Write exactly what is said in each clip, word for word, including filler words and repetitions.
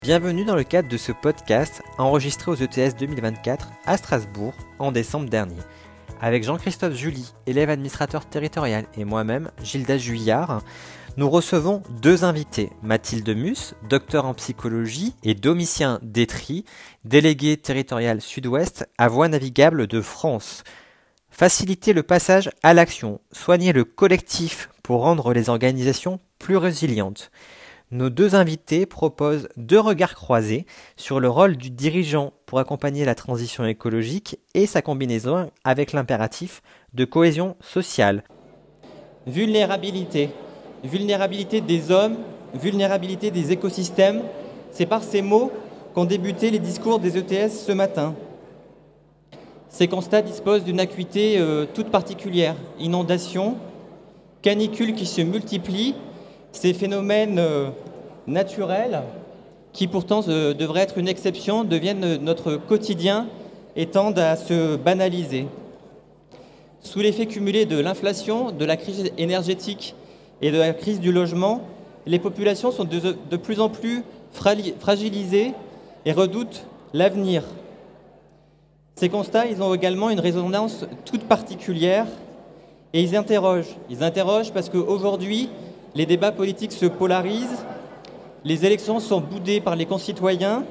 Bienvenue dans le cadre de ce podcast enregistré aux E T S deux mille vingt-quatre à Strasbourg en décembre dernier. Avec Jean-Christophe July, élève administrateur territorial, et moi-même, Gilda Juillard, nous recevons deux invités, Mathilde Mus, docteur en psychologie, et Domitien Détry, délégué territorial Sud-Ouest à Voies navigables de France. Faciliter le passage à l'action, soigner le collectif pour rendre les organisations plus résilientes. Nos deux invités proposent deux regards croisés sur le rôle du dirigeant pour accompagner la transition écologique et sa combinaison avec l'impératif de cohésion sociale. Vulnérabilité. Vulnérabilité des hommes, vulnérabilité des écosystèmes. C'est par ces mots qu'ont débuté les discours des E T S ce matin. Ces constats disposent d'une acuité euh, toute particulière. Inondations, canicules qui se multiplient, ces phénomènes euh, naturels, qui pourtant euh, devraient être une exception, deviennent notre quotidien et tendent à se banaliser. Sous l'effet cumulé de l'inflation, de la crise énergétique et de la crise du logement, les populations sont de, de plus en plus fragilisées et redoutent l'avenir. Ces constats, ils ont également une résonance toute particulière et ils interrogent. Ils interrogent parce qu'aujourd'hui, les débats politiques se polarisent, les élections sont boudées par les concitoyens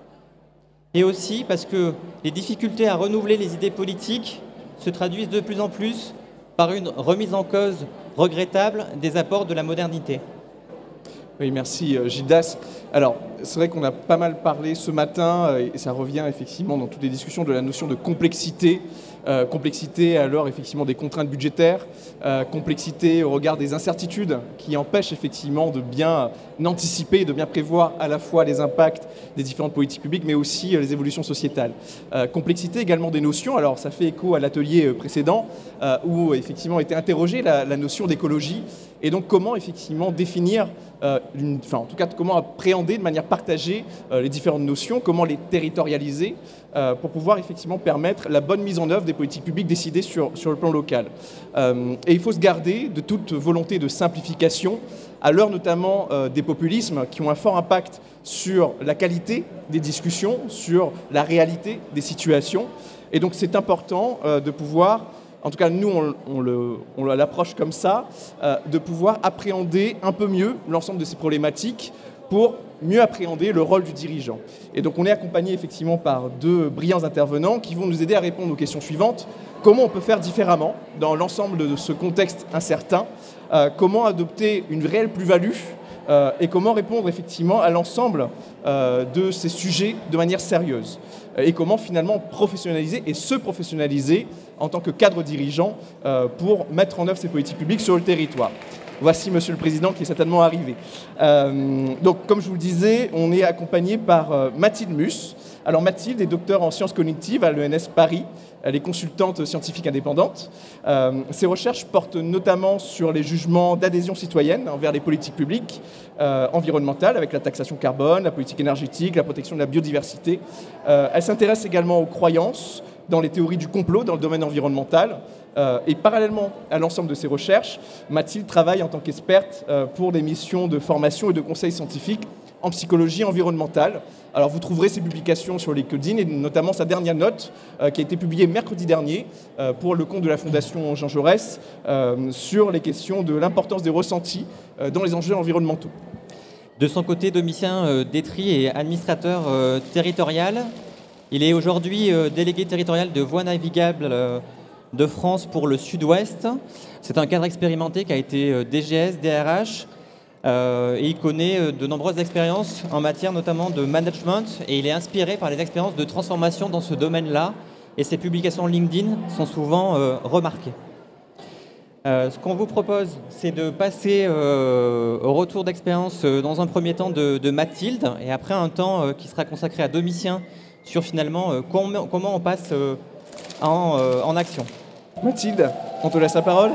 et aussi parce que les difficultés à renouveler les idées politiques se traduisent de plus en plus par une remise en cause regrettable des apports de la modernité. Oui, merci Gildas. Alors, c'est vrai qu'on a pas mal parlé ce matin, et ça revient effectivement dans toutes les discussions, de la notion de complexité. Euh, complexité à l'heure effectivement des contraintes budgétaires, euh, complexité au regard des incertitudes qui empêchent effectivement de bien anticiper, de bien prévoir à la fois les impacts des différentes politiques publiques, mais aussi euh, les évolutions sociétales. Euh, complexité également des notions. Alors, ça fait écho à l'atelier précédent euh, où effectivement était interrogée la, la notion d'écologie. Et donc, comment effectivement définir, euh, une, enfin, en tout cas, comment appréhender de manière partagée euh, les différentes notions, comment les territorialiser euh, pour pouvoir effectivement permettre la bonne mise en œuvre des politiques publiques décidées sur, sur le plan local. Euh, et il faut se garder de toute volonté de simplification, à l'heure notamment euh, des populismes qui ont un fort impact sur la qualité des discussions, sur la réalité des situations. Et donc, c'est important euh, de pouvoir... En tout cas, nous, on, on, le, on l'approche comme ça, euh, de pouvoir appréhender un peu mieux l'ensemble de ces problématiques pour mieux appréhender le rôle du dirigeant. Et donc, on est accompagné effectivement par deux brillants intervenants qui vont nous aider à répondre aux questions suivantes. Comment on peut faire différemment dans l'ensemble de ce contexte incertain ? euh, Comment adopter une réelle plus-value ? Euh, et comment répondre effectivement à l'ensemble euh, de ces sujets de manière sérieuse et comment finalement professionnaliser et se professionnaliser en tant que cadre dirigeant euh, pour mettre en œuvre ces politiques publiques sur le territoire. Voici Monsieur le Président qui est certainement arrivé. Euh, donc, comme je vous le disais, on est accompagné par euh, Mathilde Mus. Alors, Mathilde est docteure en sciences cognitives à l'E N S Paris. Elle est consultante scientifique indépendante. Euh, ses recherches portent notamment sur les jugements d'adhésion citoyenne envers les politiques publiques euh, environnementales, avec la taxation carbone, la politique énergétique, la protection de la biodiversité. Euh, elle s'intéresse également aux croyances dans les théories du complot dans le domaine environnemental. Euh, et parallèlement à l'ensemble de ces recherches, Mathilde travaille en tant qu'experte euh, pour des missions de formation et de conseil scientifique en psychologie environnementale. Alors vous trouverez ses publications sur LinkedIn et notamment sa dernière note euh, qui a été publiée mercredi dernier euh, pour le compte de la Fondation Jean Jaurès euh, sur les questions de l'importance des ressentis euh, dans les enjeux environnementaux. De son côté, Domitien euh, Détry est administrateur euh, territorial. Il est aujourd'hui euh, délégué territorial de Voies navigables euh, de France pour le Sud-Ouest. C'est un cadre expérimenté qui a été euh, D G S, D R H, euh, et il connaît euh, de nombreuses expériences en matière notamment de management, et il est inspiré par les expériences de transformation dans ce domaine-là, et ses publications LinkedIn sont souvent euh, remarquées. Euh, ce qu'on vous propose, c'est de passer euh, au retour d'expérience euh, dans un premier temps de, de Mathilde, et après un temps euh, qui sera consacré à Domitien sur finalement euh, comment, comment on passe euh, en, euh, en action. Mathilde, on te laisse la parole.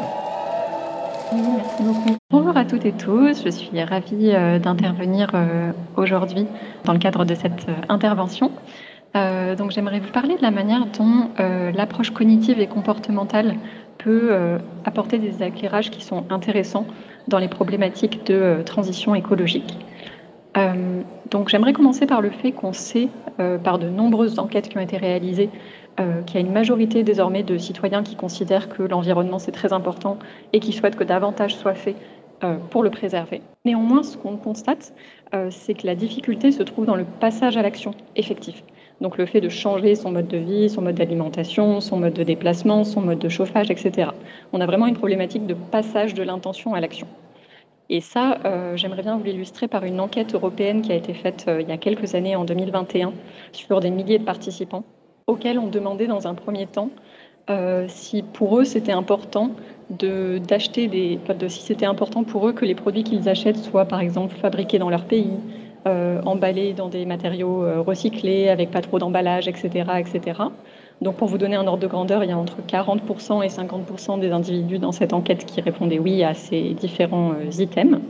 Merci beaucoup. Bonjour à toutes et tous, je suis ravie euh, d'intervenir euh, aujourd'hui dans le cadre de cette euh, intervention. Euh, donc j'aimerais vous parler de la manière dont euh, l'approche cognitive et comportementale peut euh, apporter des éclairages qui sont intéressants dans les problématiques de euh, transition écologique. Euh, donc j'aimerais commencer par le fait qu'on sait, euh, par de nombreuses enquêtes qui ont été réalisées, euh, qu'il y a une majorité désormais de citoyens qui considèrent que l'environnement c'est très important et qui souhaitent que davantage soit fait euh, pour le préserver. Néanmoins, ce qu'on constate, euh, c'est que la difficulté se trouve dans le passage à l'action effectif. Donc le fait de changer son mode de vie, son mode d'alimentation, son mode de déplacement, son mode de chauffage, et cetera. On a vraiment une problématique de passage de l'intention à l'action. Et ça, euh, j'aimerais bien vous l'illustrer par une enquête européenne qui a été faite euh, il y a quelques années, en deux mille vingt et un, sur des milliers de participants, auxquels on demandait dans un premier temps euh, si pour eux c'était important de, d'acheter des, de, si c'était important pour eux que les produits qu'ils achètent soient par exemple fabriqués dans leur pays, euh, emballés dans des matériaux euh, recyclés, avec pas trop d'emballage, et cetera, et cetera. Donc pour vous donner un ordre de grandeur, il y a entre quarante pour cent et cinquante pour cent des individus dans cette enquête qui répondaient oui à ces différents euh, items.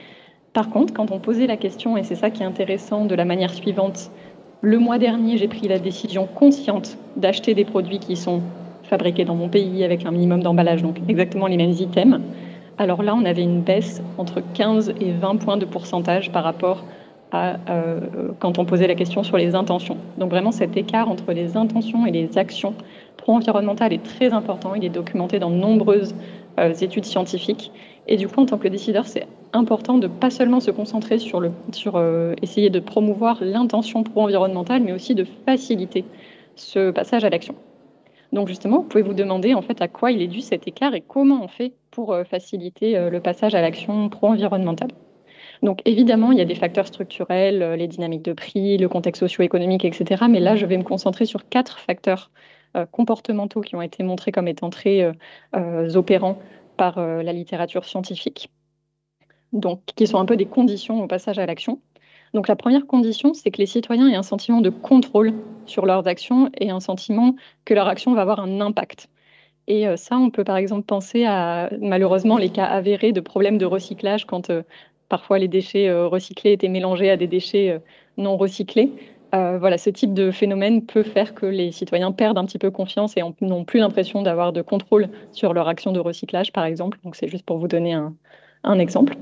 Par contre, quand on posait la question, et c'est ça qui est intéressant, de la manière suivante, le mois dernier, j'ai pris la décision consciente d'acheter des produits qui sont fabriqués dans mon pays avec un minimum d'emballage, donc exactement les mêmes items. Alors là, on avait une baisse entre quinze et vingt points de pourcentage par rapport à euh, quand on posait la question sur les intentions. Donc vraiment, cet écart entre les intentions et les actions pro-environnementales est très important. Il est documenté dans de nombreuses euh, études scientifiques. Et du coup, en tant que décideur, c'est important de pas seulement se concentrer sur, le, sur euh, essayer de promouvoir l'intention pro-environnementale, mais aussi de faciliter ce passage à l'action. Donc justement, vous pouvez vous demander en fait à quoi il est dû cet écart et comment on fait pour euh, faciliter euh, le passage à l'action pro-environnementale. Donc évidemment, il y a des facteurs structurels, euh, les dynamiques de prix, le contexte socio-économique, et cetera. Mais là, je vais me concentrer sur quatre facteurs euh, comportementaux qui ont été montrés comme étant très euh, euh, opérants par euh, la littérature scientifique, donc qui sont un peu des conditions au passage à l'action. Donc la première condition, c'est que les citoyens aient un sentiment de contrôle sur leurs actions et un sentiment que leur action va avoir un impact. Et euh, ça, on peut par exemple penser à malheureusement les cas avérés de problèmes de recyclage quand euh, parfois les déchets euh, recyclés étaient mélangés à des déchets euh, non recyclés. Euh, voilà, ce type de phénomène peut faire que les citoyens perdent un petit peu confiance et n'ont plus l'impression d'avoir de contrôle sur leur action de recyclage, par exemple. Donc c'est juste pour vous donner un, un exemple.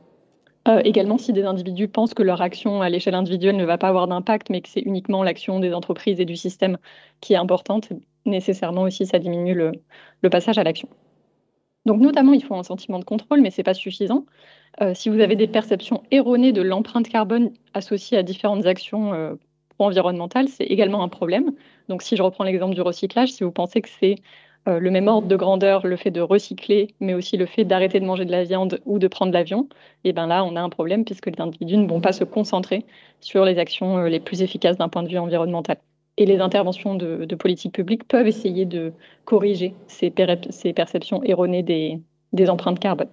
Euh, également, si des individus pensent que leur action à l'échelle individuelle ne va pas avoir d'impact, mais que c'est uniquement l'action des entreprises et du système qui est importante, nécessairement aussi, ça diminue le, le passage à l'action. Donc, notamment, il faut un sentiment de contrôle, mais ce n'est pas suffisant. Euh, si vous avez des perceptions erronées de l'empreinte carbone associée à différentes actions euh, environnementales, c'est également un problème. Donc, si je reprends l'exemple du recyclage, si vous pensez que c'est euh, le même ordre de grandeur, le fait de recycler, mais aussi le fait d'arrêter de manger de la viande ou de prendre l'avion, et bien là, on a un problème puisque les individus ne vont pas se concentrer sur les actions euh, les plus efficaces d'un point de vue environnemental. Et les interventions de, de politique publique peuvent essayer de corriger ces, ces perceptions erronées des, des empreintes carbone.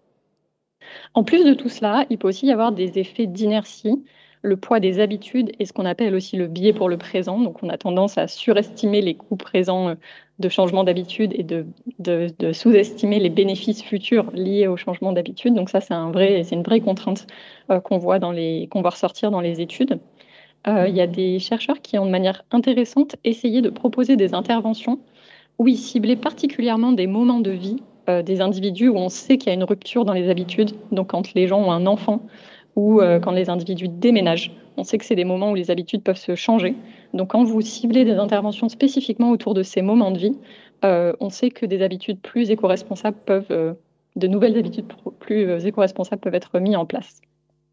En plus de tout cela, il peut aussi y avoir des effets d'inertie, le poids des habitudes et ce qu'on appelle aussi le biais pour le présent. Donc, on a tendance à surestimer les coûts présents de changement d'habitude et de, de, de sous-estimer les bénéfices futurs liés au changement d'habitude. Donc, ça, c'est un vrai, c'est une vraie contrainte euh, qu'on voit, dans les, qu'on voit ressortir dans les études. Euh, il y a des chercheurs qui ont de manière intéressante essayé de proposer des interventions où ils ciblaient particulièrement des moments de vie euh, des individus où on sait qu'il y a une rupture dans les habitudes. Donc quand les gens ont un enfant ou euh, quand les individus déménagent, on sait que c'est des moments où les habitudes peuvent se changer. Donc quand vous ciblez des interventions spécifiquement autour de ces moments de vie, euh, on sait que des habitudes plus éco-responsables peuvent, euh, de nouvelles habitudes plus euh, éco-responsables peuvent être mises en place.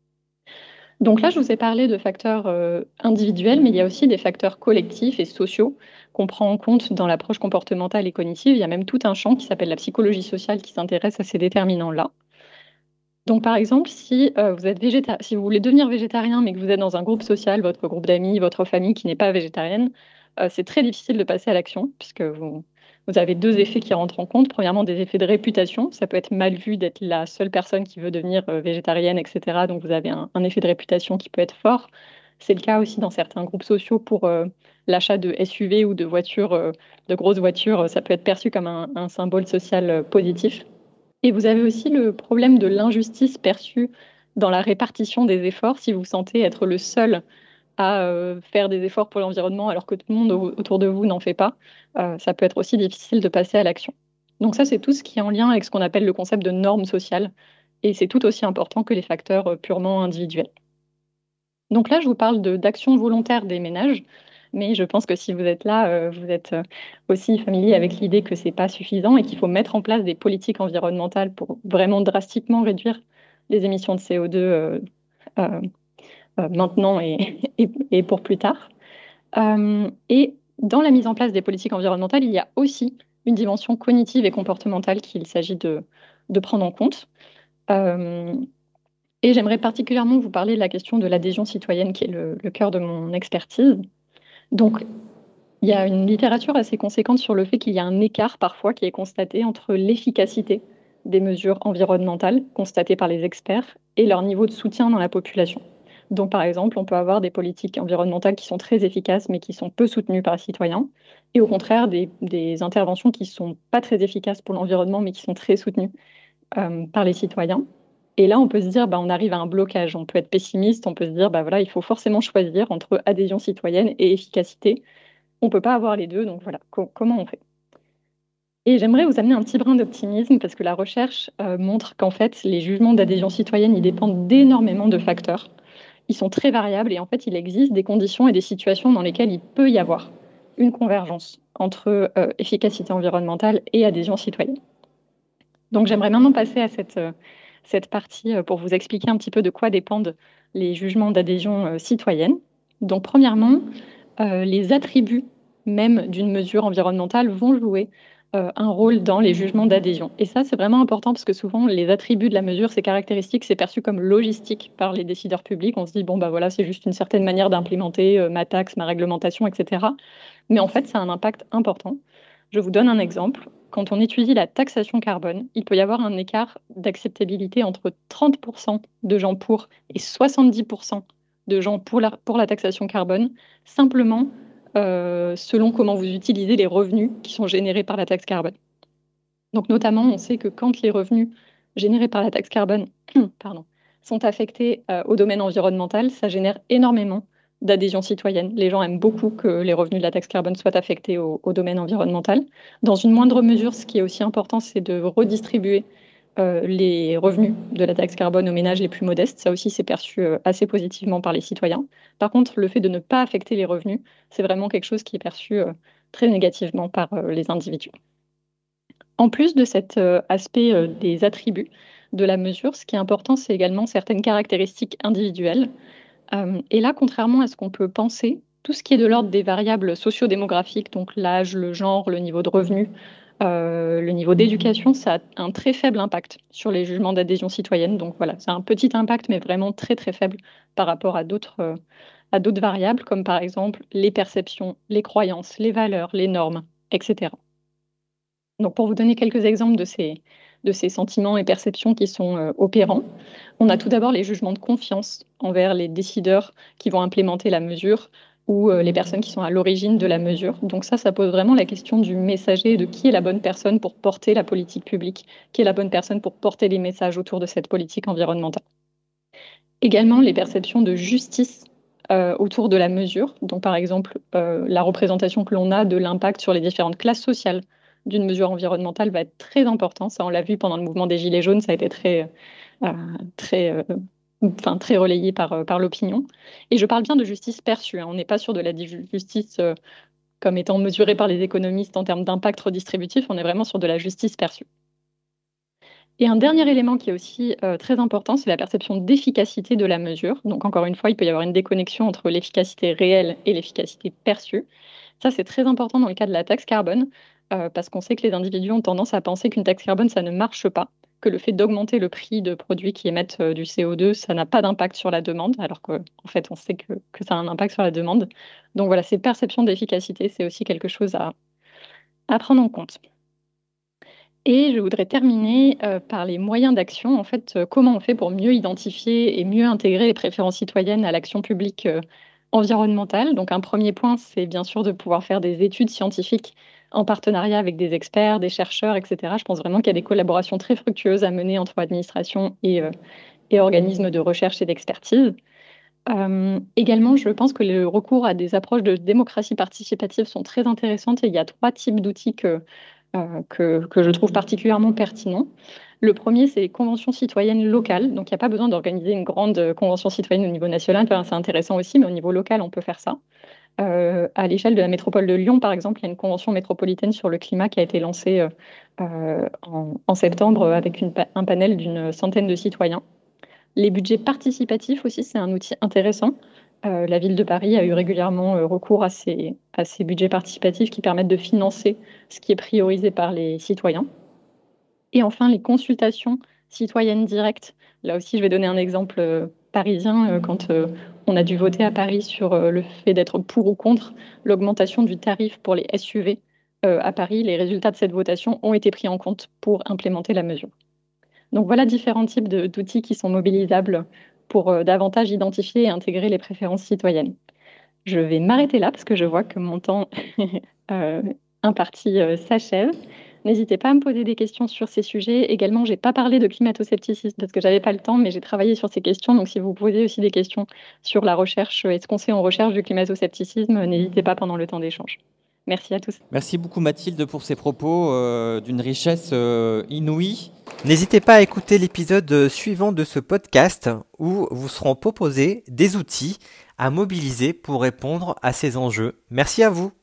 Donc là, je vous ai parlé de facteurs euh, individuels, mais il y a aussi des facteurs collectifs et sociaux qu'on prend en compte dans l'approche comportementale et cognitive. Il y a même tout un champ qui s'appelle la psychologie sociale qui s'intéresse à ces déterminants-là. Donc par exemple, si, euh, vous êtes végéta- si vous voulez devenir végétarien, mais que vous êtes dans un groupe social, votre groupe d'amis, votre famille qui n'est pas végétarienne, euh, c'est très difficile de passer à l'action, puisque vous, vous avez deux effets qui rentrent en compte. Premièrement, des effets de réputation. Ça peut être mal vu d'être la seule personne qui veut devenir euh, végétarienne, et cetera. Donc vous avez un, un effet de réputation qui peut être fort. C'est le cas aussi dans certains groupes sociaux pour euh, l'achat de S U V ou de voitures, euh, de grosses voitures. Ça peut être perçu comme un, un symbole social euh, positif. Et vous avez aussi le problème de l'injustice perçue dans la répartition des efforts. Si vous sentez être le seul à euh, faire des efforts pour l'environnement alors que tout le monde au- autour de vous n'en fait pas, euh, ça peut être aussi difficile de passer à l'action. Donc ça, c'est tout ce qui est en lien avec ce qu'on appelle le concept de normes sociales. Et c'est tout aussi important que les facteurs euh, purement individuels. Donc là, je vous parle de, d'actions volontaires des ménages, mais je pense que si vous êtes là, euh, vous êtes euh, aussi familier avec l'idée que c'est pas suffisant et qu'il faut mettre en place des politiques environnementales pour vraiment drastiquement réduire les émissions de C O deux euh, euh, euh, maintenant et, et, et pour plus tard. Euh, et dans la mise en place des politiques environnementales, il y a aussi une dimension cognitive et comportementale qu'il s'agit de, de prendre en compte. Euh, et j'aimerais particulièrement vous parler de la question de l'adhésion citoyenne, qui est le, le cœur de mon expertise. Donc, il y a une littérature assez conséquente sur le fait qu'il y a un écart parfois qui est constaté entre l'efficacité des mesures environnementales constatées par les experts et leur niveau de soutien dans la population. Donc, par exemple, on peut avoir des politiques environnementales qui sont très efficaces mais qui sont peu soutenues par les citoyens, et au contraire, des, des interventions qui ne sont pas très efficaces pour l'environnement mais qui sont très soutenues euh, par les citoyens. Et là, on peut se dire, bah, on arrive à un blocage. On peut être pessimiste, on peut se dire, bah, voilà, il faut forcément choisir entre adhésion citoyenne et efficacité. On ne peut pas avoir les deux, donc voilà, co- comment on fait? Et j'aimerais vous amener un petit brin d'optimisme parce que la recherche euh, montre qu'en fait, les jugements d'adhésion citoyenne, ils dépendent d'énormément de facteurs. Ils sont très variables et en fait, il existe des conditions et des situations dans lesquelles il peut y avoir une convergence entre euh, efficacité environnementale et adhésion citoyenne. Donc j'aimerais maintenant passer à cette, euh, cette partie euh, pour vous expliquer un petit peu de quoi dépendent les jugements d'adhésion euh, citoyenne. Donc premièrement, euh, les attributs même d'une mesure environnementale vont jouer euh, un rôle dans les jugements d'adhésion. Et ça, c'est vraiment important parce que souvent, les attributs de la mesure, ces caractéristiques, c'est perçu comme logistique par les décideurs publics. On se dit, bon, bah voilà, c'est juste une certaine manière d'implémenter euh, ma taxe, ma réglementation, et cetera. Mais en fait, ça a un impact important. Je vous donne un exemple. Quand on étudie la taxation carbone, il peut y avoir un écart d'acceptabilité entre trente pour cent de gens pour et soixante-dix pour cent de gens pour la, pour la taxation carbone, simplement euh, selon comment vous utilisez les revenus qui sont générés par la taxe carbone. Donc notamment, on sait que quand les revenus générés par la taxe carbone pardon, sont affectés euh, au domaine environnemental, ça génère énormément d'adhésion citoyenne. Les gens aiment beaucoup que les revenus de la taxe carbone soient affectés au, au domaine environnemental. Dans une moindre mesure, ce qui est aussi important, c'est de redistribuer euh, les revenus de la taxe carbone aux ménages les plus modestes. Ça aussi, c'est perçu euh, assez positivement par les citoyens. Par contre, le fait de ne pas affecter les revenus, c'est vraiment quelque chose qui est perçu euh, très négativement par euh, les individus. En plus de cet euh, aspect euh, des attributs de la mesure, ce qui est important, c'est également certaines caractéristiques individuelles. Euh, et là, contrairement à ce qu'on peut penser, tout ce qui est de l'ordre des variables sociodémographiques, donc l'âge, le genre, le niveau de revenu, euh, le niveau d'éducation, ça a un très faible impact sur les jugements d'adhésion citoyenne. Donc voilà, c'est un petit impact, mais vraiment très très faible par rapport à d'autres euh, à d'autres variables, comme par exemple les perceptions, les croyances, les valeurs, les normes, et cetera. Donc, pour vous donner quelques exemples de ces, de ces sentiments et perceptions qui sont euh, opérants, on a tout d'abord les jugements de confiance envers les décideurs qui vont implémenter la mesure ou euh, les personnes qui sont à l'origine de la mesure. Donc ça, ça pose vraiment la question du messager et de qui est la bonne personne pour porter la politique publique, qui est la bonne personne pour porter les messages autour de cette politique environnementale. Également, les perceptions de justice euh, autour de la mesure. Donc, par exemple, euh, la représentation que l'on a de l'impact sur les différentes classes sociales d'une mesure environnementale va être très important. Ça, on l'a vu pendant le mouvement des Gilets jaunes, ça a été très, euh, très, euh, enfin, très relayé par, euh, par l'opinion. Et je parle bien de justice perçue, hein. On n'est pas sur de la justice euh, comme étant mesurée par les économistes en termes d'impact redistributif, on est vraiment sur de la justice perçue. Et un dernier élément qui est aussi euh, très important, c'est la perception d'efficacité de la mesure. Donc encore une fois, il peut y avoir une déconnexion entre l'efficacité réelle et l'efficacité perçue. Ça, c'est très important dans le cas de la taxe carbone, euh, parce qu'on sait que les individus ont tendance à penser qu'une taxe carbone, ça ne marche pas, que le fait d'augmenter le prix de produits qui émettent euh, du C O deux, ça n'a pas d'impact sur la demande, alors qu'en fait, on sait que, que ça a un impact sur la demande. Donc voilà, ces perceptions d'efficacité, c'est aussi quelque chose à, à prendre en compte. Et je voudrais terminer euh, par les moyens d'action. En fait, euh, comment on fait pour mieux identifier et mieux intégrer les préférences citoyennes à l'action publique euh, environnementale. Donc, un premier point, c'est bien sûr de pouvoir faire des études scientifiques en partenariat avec des experts, des chercheurs, et cetera. Je pense vraiment qu'il y a des collaborations très fructueuses à mener entre administration et, euh, et organismes de recherche et d'expertise. Euh, également, je pense que le recours à des approches de démocratie participative sont très intéressantes et il y a trois types d'outils que, euh, que, que je trouve particulièrement pertinents. Le premier, c'est les conventions citoyennes locales. Donc, il n'y a pas besoin d'organiser une grande convention citoyenne au niveau national. Enfin, c'est intéressant aussi, mais au niveau local, on peut faire ça. Euh, à l'échelle de la métropole de Lyon, par exemple, il y a une convention métropolitaine sur le climat qui a été lancée euh, euh, en, en septembre avec une, un panel d'une centaine de citoyens. Les budgets participatifs aussi, c'est un outil intéressant. Euh, la ville de Paris a eu régulièrement euh, recours à ces, à ces budgets participatifs qui permettent de financer ce qui est priorisé par les citoyens. Et enfin, les consultations citoyennes directes. Là aussi, je vais donner un exemple euh, parisien. Euh, quand euh, on a dû voter à Paris sur euh, le fait d'être pour ou contre l'augmentation du tarif pour les S U V euh, à Paris, les résultats de cette votation ont été pris en compte pour implémenter la mesure. Donc voilà différents types de, d'outils qui sont mobilisables pour euh, davantage identifier et intégrer les préférences citoyennes. Je vais m'arrêter là parce que je vois que mon temps euh, imparti euh, s'achève. N'hésitez pas à me poser des questions sur ces sujets. Également, je n'ai pas parlé de climato-scepticisme parce que je n'avais pas le temps, mais j'ai travaillé sur ces questions. Donc, si vous posez aussi des questions sur la recherche et ce qu'on sait en recherche du climato-scepticisme, n'hésitez pas pendant le temps d'échange. Merci à tous. Merci beaucoup Mathilde pour ces propos euh, d'une richesse euh, inouïe. N'hésitez pas à écouter l'épisode suivant de ce podcast où vous seront proposés des outils à mobiliser pour répondre à ces enjeux. Merci à vous.